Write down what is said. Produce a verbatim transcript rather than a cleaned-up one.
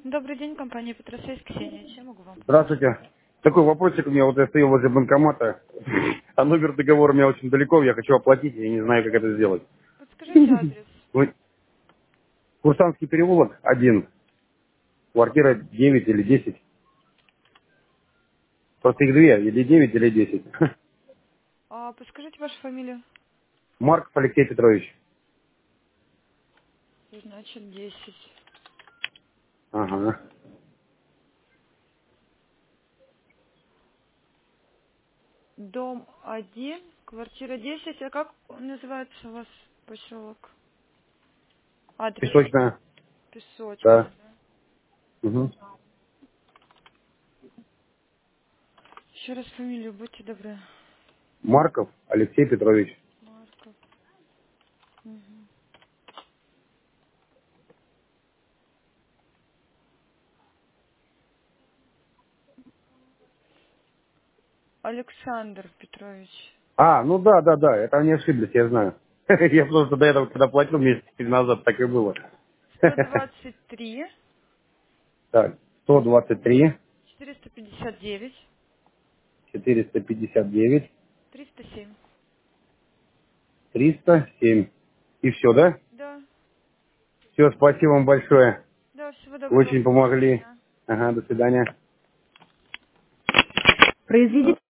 Добрый день, компания Петросвязь, Ксения. Чем могу вам помочь? Здравствуйте. Такой вопросик у меня. Вот я стою возле банкомата, а номер договора у меня очень далеко, я хочу оплатить, я не знаю, как это сделать. Подскажите адрес. Вы- Курсантский переулок, один, квартира девять или десять. Просто их две, или девять, или десять. А, подскажите вашу фамилию. Марков Алексей Петрович. Значит, десять. Ага. Дом один, квартира десять. А как называется у вас поселок? Адрес. Песочная. Песочная, Да. да? Угу. Еще раз фамилию, будьте добры. Марков Алексей Петрович. Марков. Мгм. Александр Петрович. А, ну да, да, да, это они ошиблись, я знаю. Я просто до этого, когда платил месяц назад, так и было. сто двадцать три, Так, сто двадцать три, четыреста пятьдесят девять, четыреста пятьдесят девять. триста семь. триста семь. И все, да? Да. Все, спасибо вам большое. Да, всего доброго. Очень Хорошего помогли. дня. Ага, до свидания. Произведите